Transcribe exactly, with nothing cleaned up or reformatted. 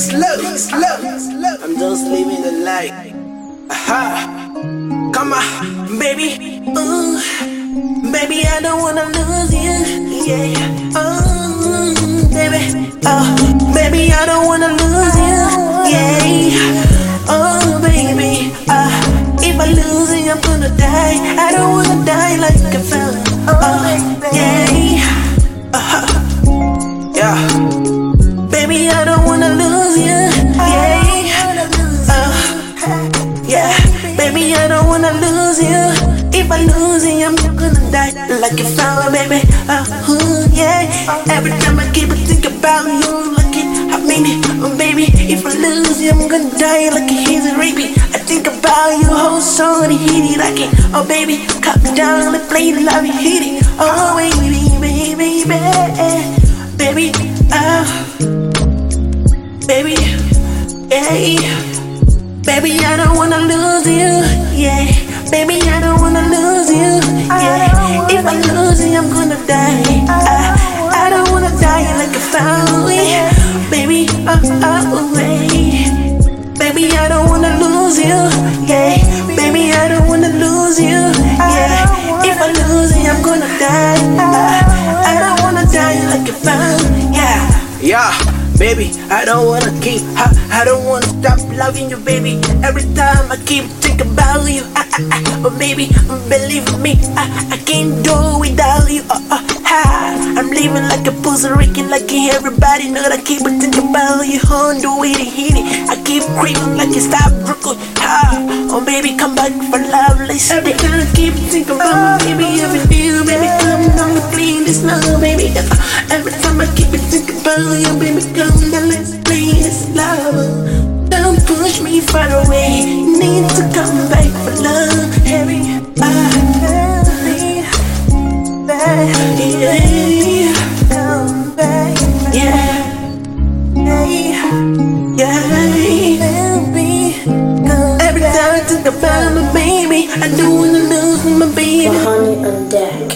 slow, slow, slow. I'm just living the life. Aha. Come on, baby. Ooh, baby, I don't wanna lose you. Yeah. Oh, baby. Oh, baby, I don't wanna lose you. Yeah. Oh, baby. Uh, if I lose you, I'm gonna die. I don't wanna die like a fella. Oh, yeah. Uh-huh. Yeah. Baby, I don't wanna lose you. Yeah. Uh, yeah. Baby, I don't wanna lose you. If I lose you, I'm gonna die like a flower, baby. Uh, ooh, yeah. Every time I keep thinking about you, like it, I mean it, oh, baby. If I lose you, I'm gonna die like a easy rapey. I think about you, whole song and hit it like it. Oh, baby, cut me down and play the love, hit it. Oh, baby, baby, baby, baby, uh, baby, yeah. Baby, I don't wanna lose you, yeah. Baby, I don't wanna lose you, yeah. If I lose you, I'm gonna die. I, I don't wanna die like a foul, yeah. Baby, oh, oh, hey. Baby, I don't wanna lose you, yeah. Baby, I don't wanna lose you, yeah. If I lose you, I'm gonna die. I, I don't wanna die like a foul, yeah. Yeah. Baby, I don't wanna keep, I, I don't wanna stop loving you, baby. Every time I keep thinking about you, I, I, I, oh baby, believe me, I, I can't do without you. Uh, uh, ha. I'm living like a Puerto Rican, like everybody know that I keep thinking about you. On the way to hit it, I keep craving like it's stop Brooklyn. Ha. Oh baby, come back for love, let's every time I keep thinking about you, baby, every day, baby, come down and clean this love, baby. Uh, every time I keep thinking about you, baby, come. Now let's play this love. Don't push me far away. You need to come back for love. Harry, I back. Yeah, come back. Yeah, yeah, baby. Every time I think about my baby, I don't wanna lose my baby. Honey on deck.